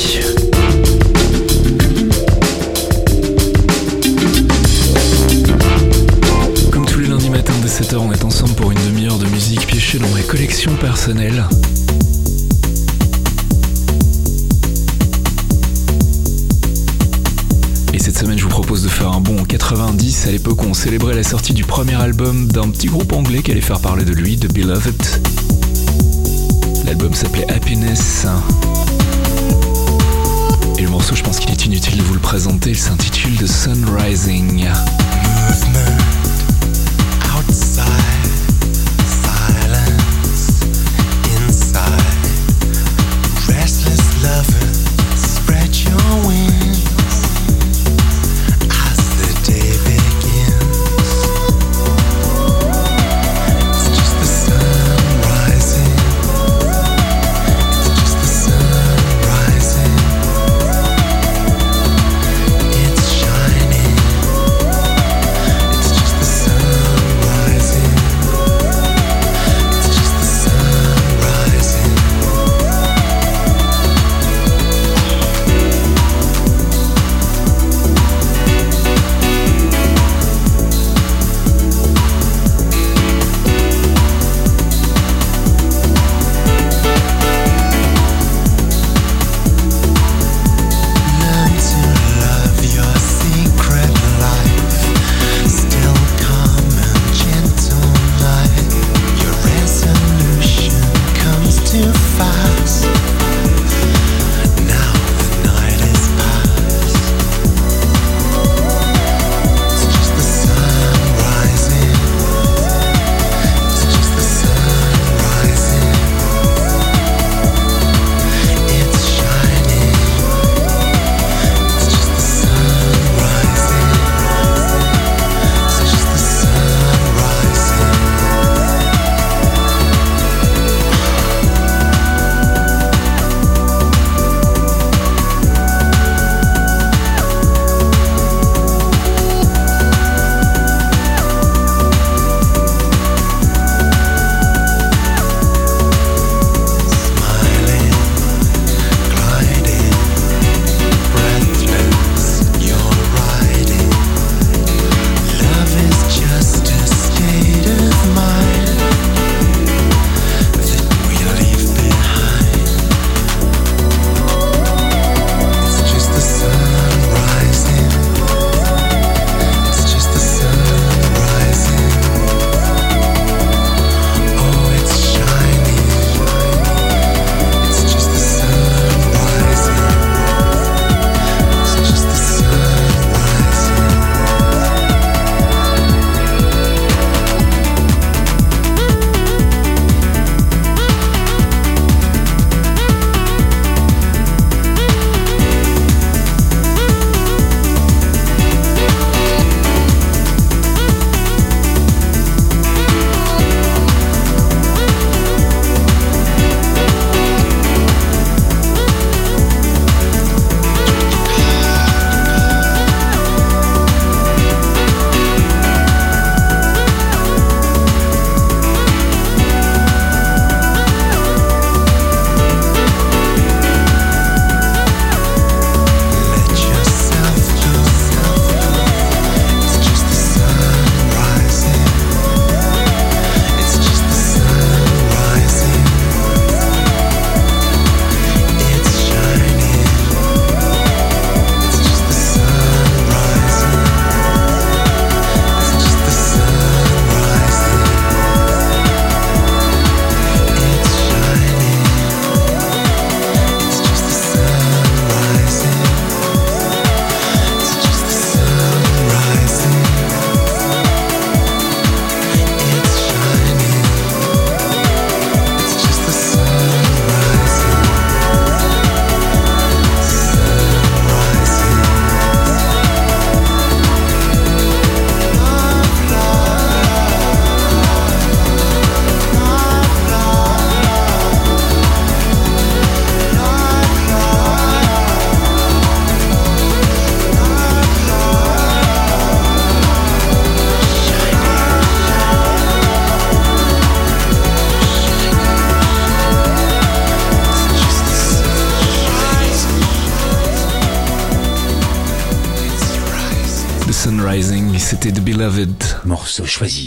Comme tous les lundis matins dès 7h, on est ensemble pour une demi-heure de musique piéchée dans ma collection personnelle. Et cette semaine, je vous propose de faire un bond en 90, à l'époque où on célébrait la sortie du premier album d'un petit groupe anglais qui allait faire parler de lui, The Beloved. L'album s'appelait Happiness. Et le morceau, je pense qu'il est inutile de vous le présenter, il s'intitule The Sun Rising. Movement outside, silence inside. Restless lover, spread your wings as the day begins. It's just the sun rising. It's just the sun rising. It's shining. Sun Rising, c'était The Beloved. Morceau choisi.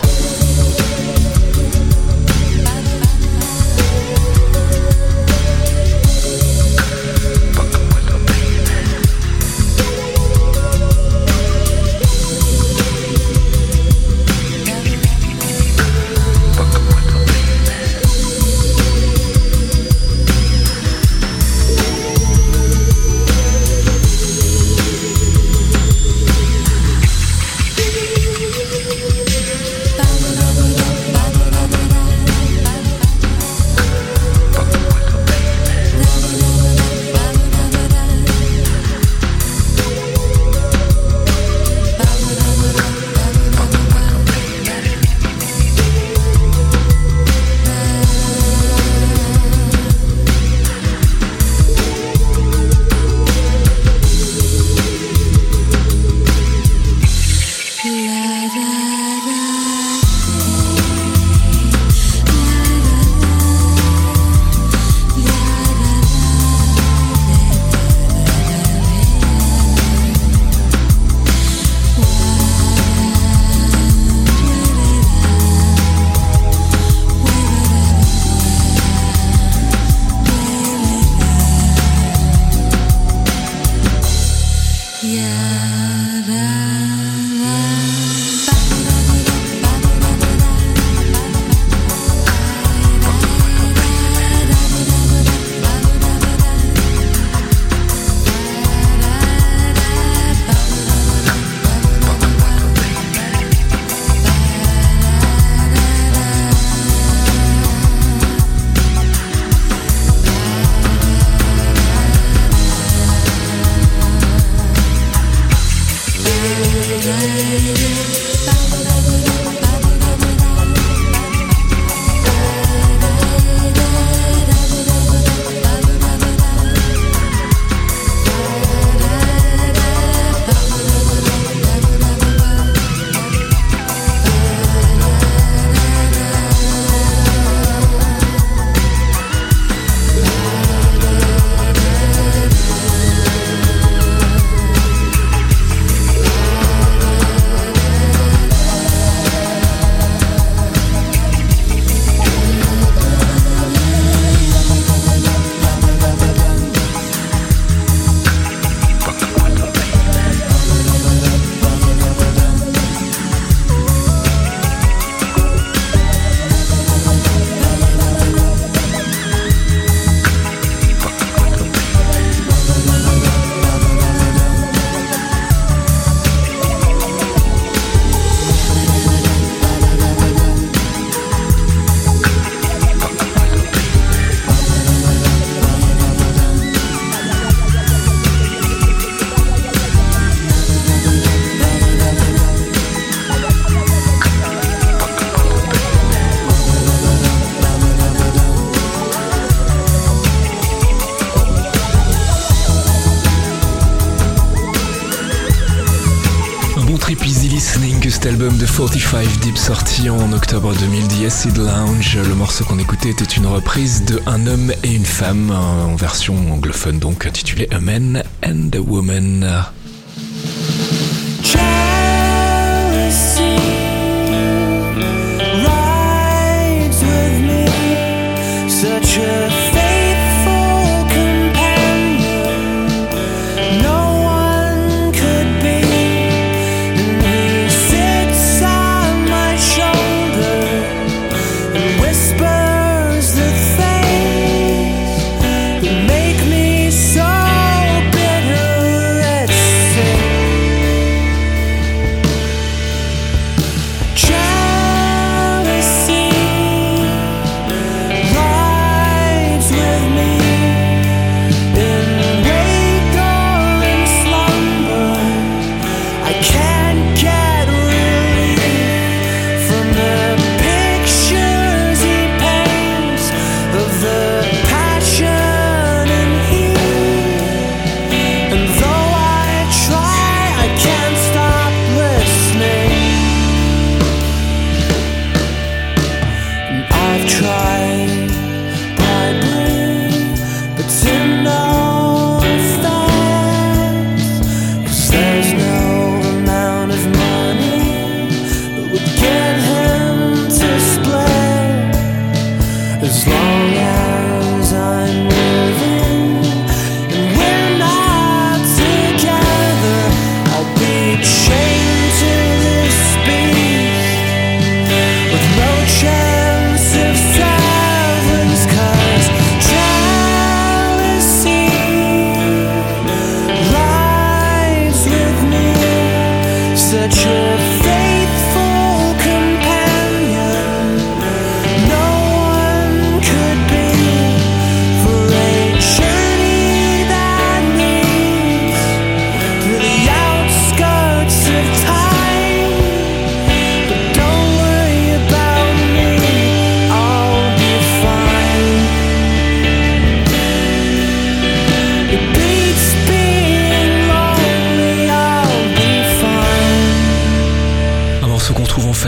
Cet album de 45 Deep sorti en octobre 2010, Acid Lounge. Le morceau qu'on écoutait était une reprise de Un homme et une femme, en version anglophone donc, intitulée A Man and a Woman.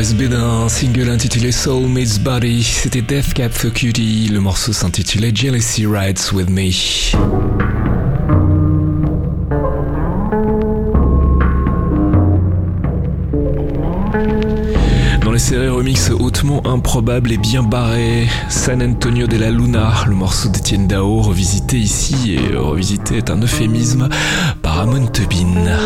Face B d'un single intitulé Soulmate's Body, c'était Death Cab for Cutie, le morceau s'intitulait Jealousy Rides With Me. Dans les séries remix hautement improbables et bien barrés, San Antonio de la Luna, le morceau d'Étienne Dao, revisité ici, et revisité est un euphémisme, par Amon Tobin.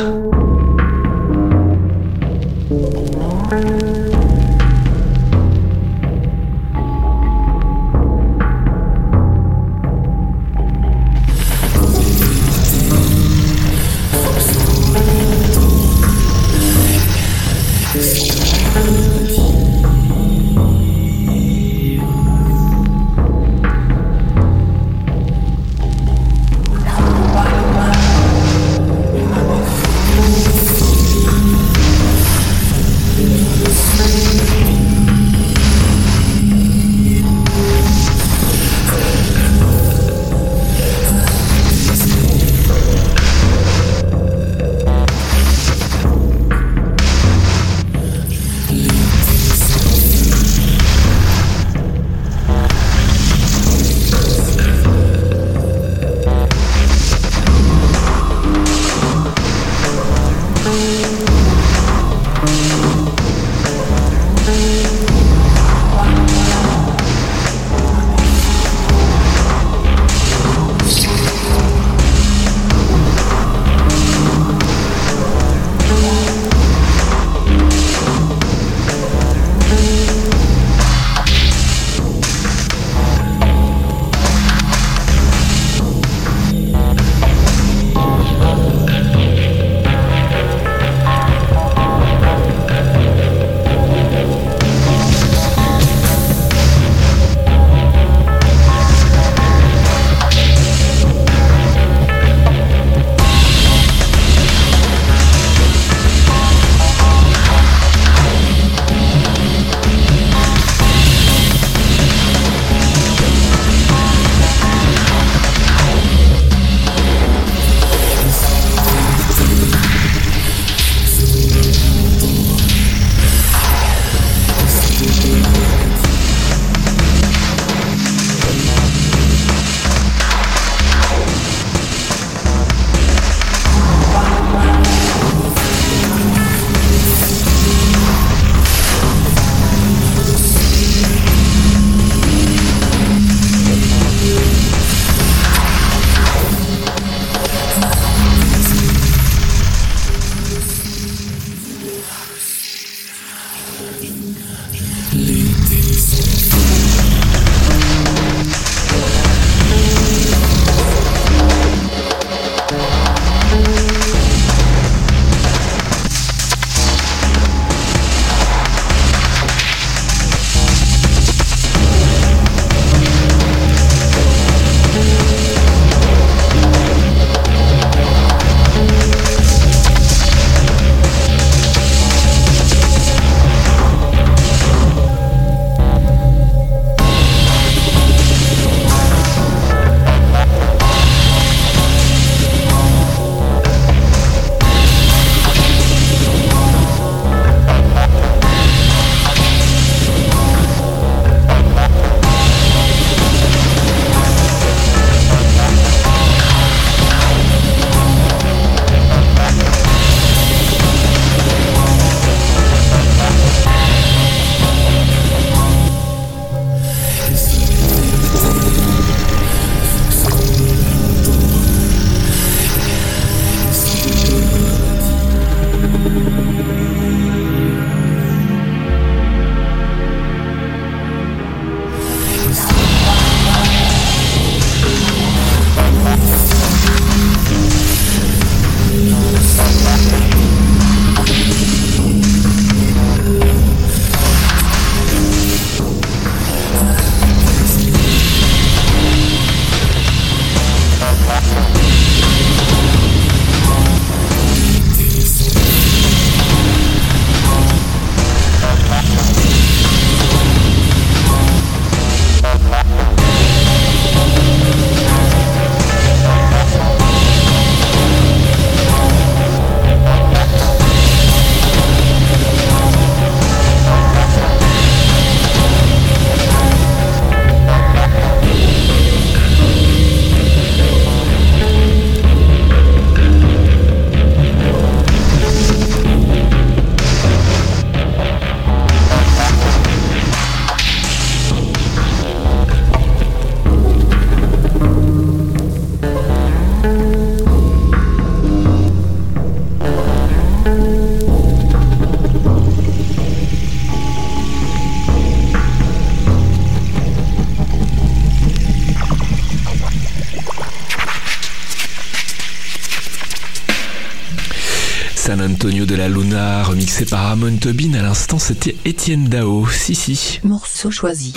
San Antonio de la Luna, remixé par Ramon Tobin. À l'instant, c'était Étienne Dao. Si. Morceau choisi.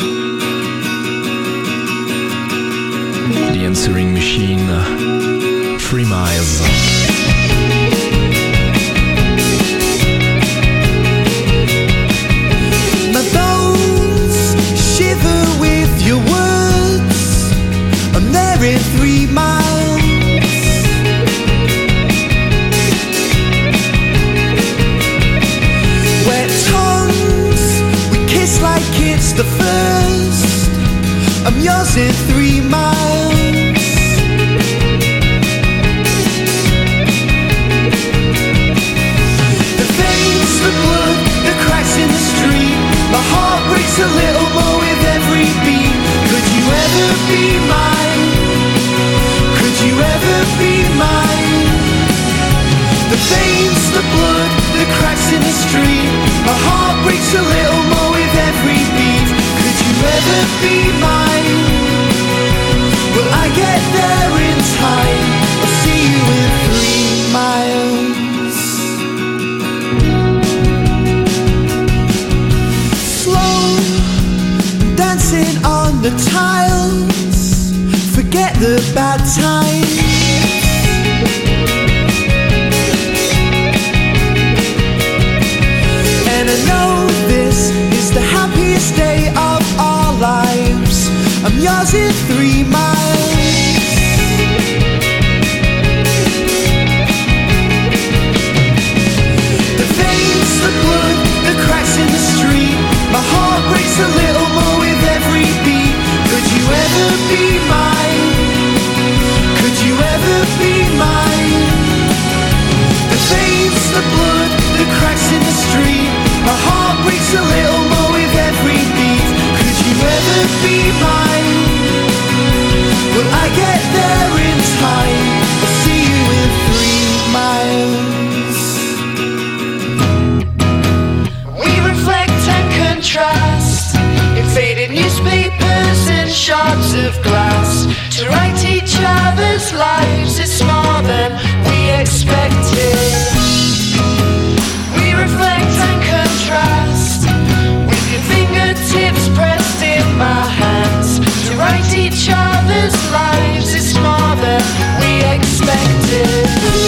The Answering Machine, 3 Miles. My bones shiver with your words. I'm there in 3 miles. Wet tongues, we kiss like it's the first. I'm yours in 3 miles. The veins, the blood, the cracks in the street. My heart breaks a little more with every beat. Could you ever be mine? Could you ever be mine? The veins, the blood, the cracks in the street. My heart breaks a little more with every beat. Could you ever be mine? Will I get there in time? I'll see you in 3 miles. Slow, dancing on the tiles. Forget the bad times. And I know this is the happiest day of our lives. I'm yours in 3 miles. The veins, the blood, the cracks in the street. My heart breaks a little more with every beat. Could you ever be mine? Could you ever be mine? The veins, the blood, the cracks in the street. My heart breaks a little more with every beat. Could you ever be mine? Will I get there in time? I'll see you in 3 miles. We reflect and contrast in faded newspapers and shards of glass. To write each other's lives is more than we expected. We reflect and contrast with your fingertips pressed in my hands. To write each other's lives is more than we expected.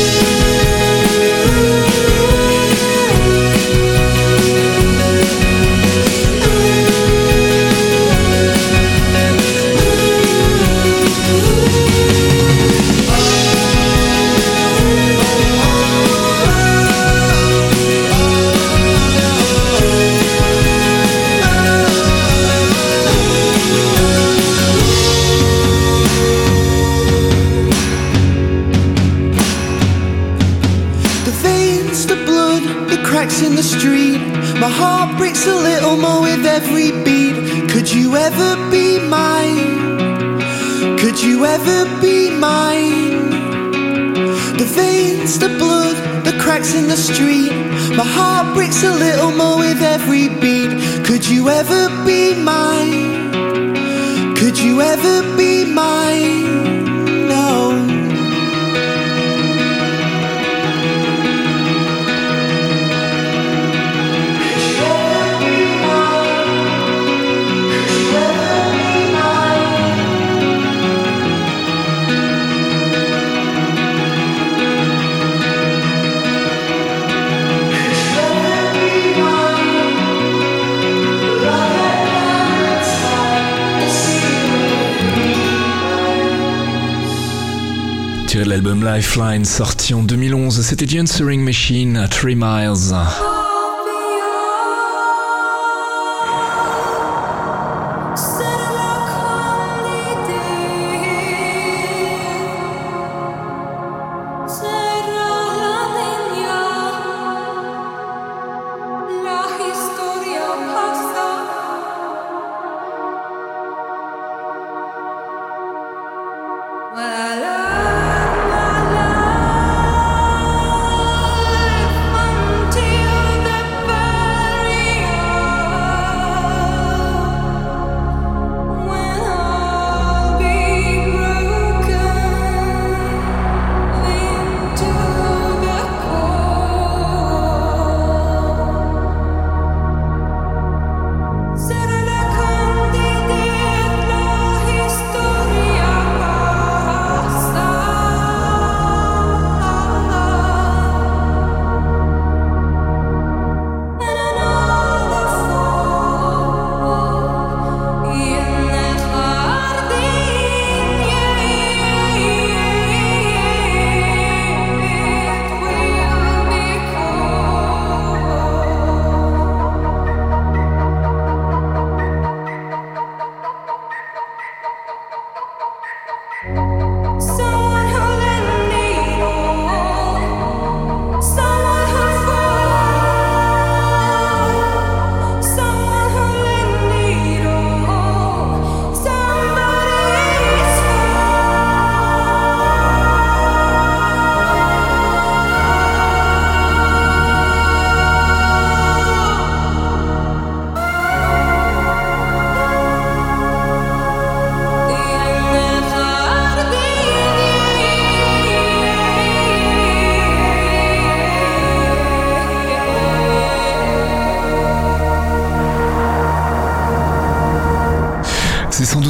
In the street, my heart breaks a little more with every beat. Could you ever be mine? Could you ever be mine? The veins, the blood, the cracks in the street. My heart breaks a little more with every beat. Could you ever be mine? Could you ever be mine? No. Tiré de l'album Lifeline, sorti en 2011, c'était The Answering Machine à 3 Miles. Till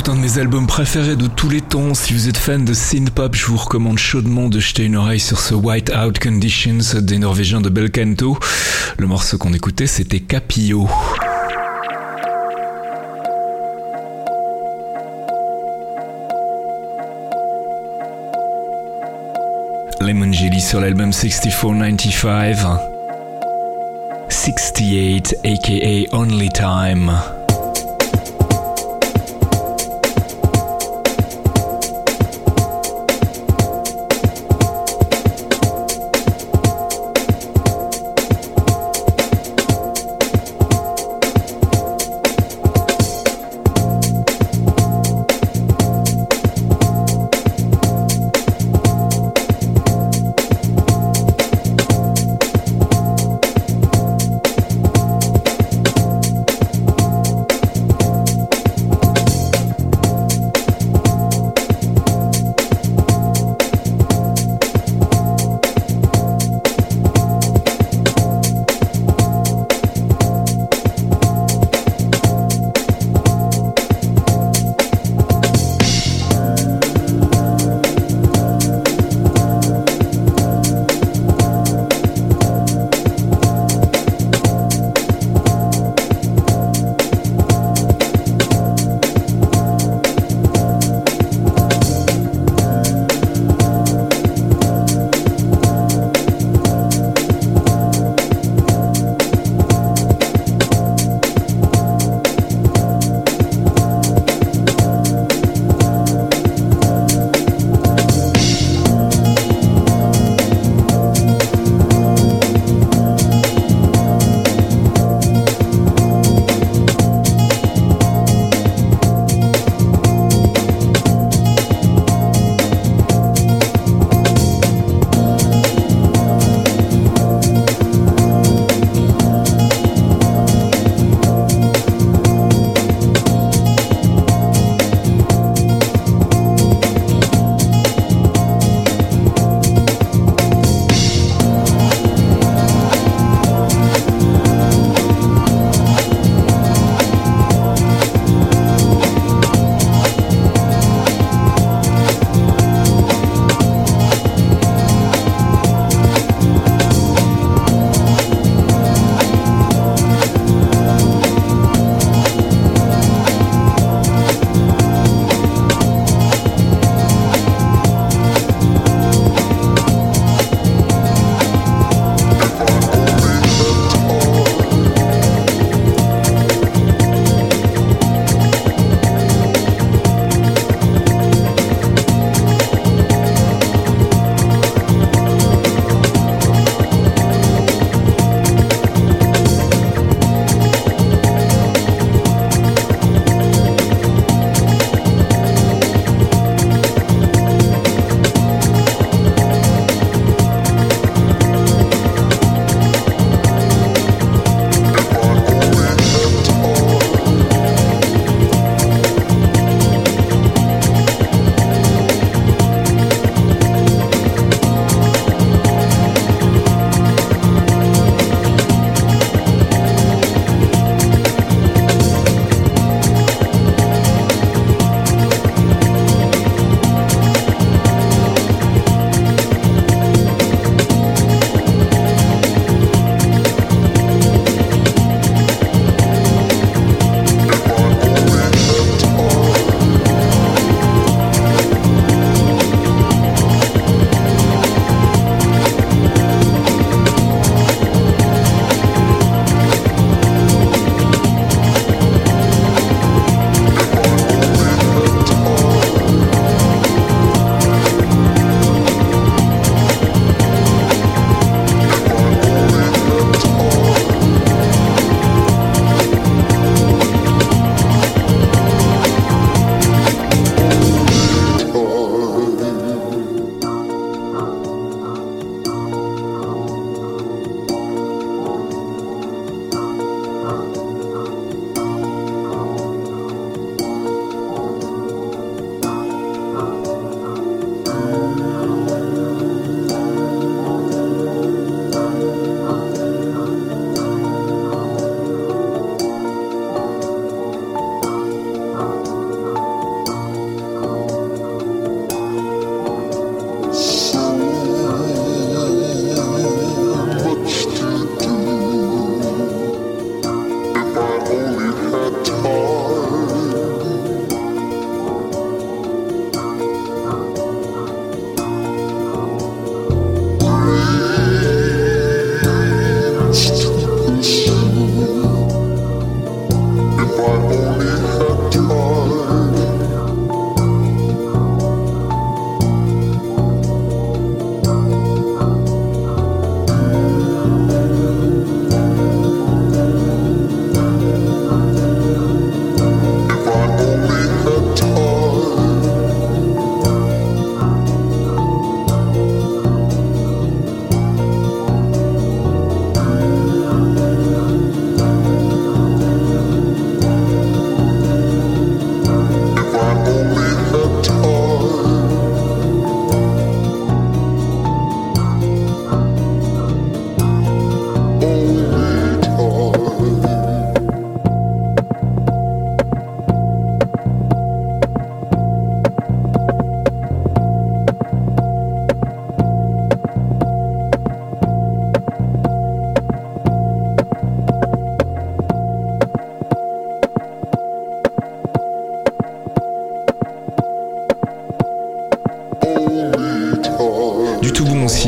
doute un de mes albums préférés de tous les temps. Si vous êtes fan de synth-pop, je vous recommande chaudement de jeter une oreille sur ce White Out Conditions des Norvégiens de Belcanto. Le morceau qu'on écoutait, c'était Capio. Lemon Jelly sur l'album 6495. 68 aka Only Time.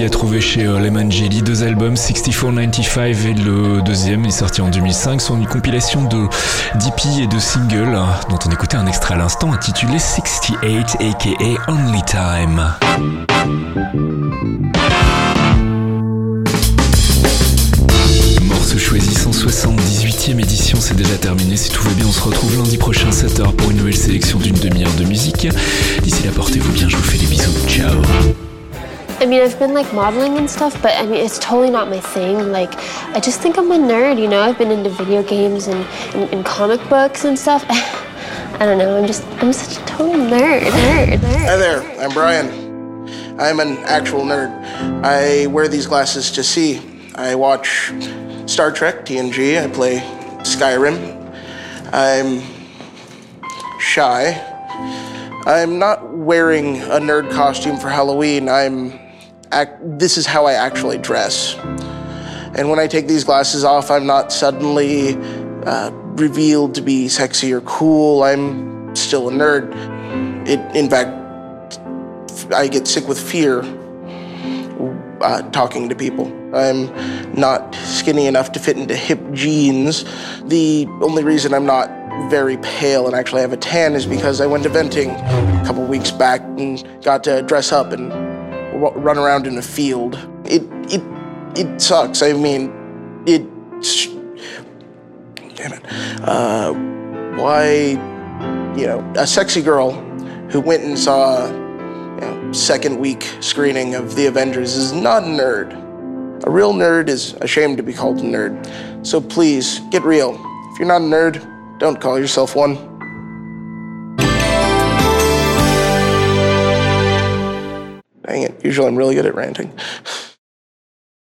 à trouver chez Lemon Jelly. 2 albums, 6495 et le deuxième est sorti en 2005, sont une compilation de d'EP et de singles dont on écoutait un extrait à l'instant intitulé 68 aka Only Time. Morceau choisi, 178e édition, c'est déjà terminé. Si tout va bien, on se retrouve lundi prochain 7h pour une nouvelle sélection d'une demi-heure de musique. D'ici là, portez-vous bien, je vous fais des bisous. Ciao. I mean, I've been like modeling and stuff, but I mean, it's totally not my thing. Like, I just think I'm a nerd, you know? I've been into video games and comic books and stuff. I don't know, I'm such a total nerd. Hi there, I'm Brian. I'm an actual nerd. I wear these glasses to see. I watch Star Trek, TNG, I play Skyrim. I'm shy. I'm not wearing a nerd costume for Halloween. This is how I actually dress. And when I take these glasses off, I'm not suddenly revealed to be sexy or cool. I'm still a nerd. In fact, I get sick with fear talking to people. I'm not skinny enough to fit into hip jeans. The only reason I'm not very pale and actually have a tan is because I went eventing a couple weeks back and got to dress up and run around in a field. It sucks. I mean, damn it. Why, a sexy girl who went and saw second week screening of The Avengers is not a nerd. A real nerd is ashamed to be called a nerd. So please, get real. If you're not a nerd, don't call yourself one. Dang it, usually I'm really good at ranting.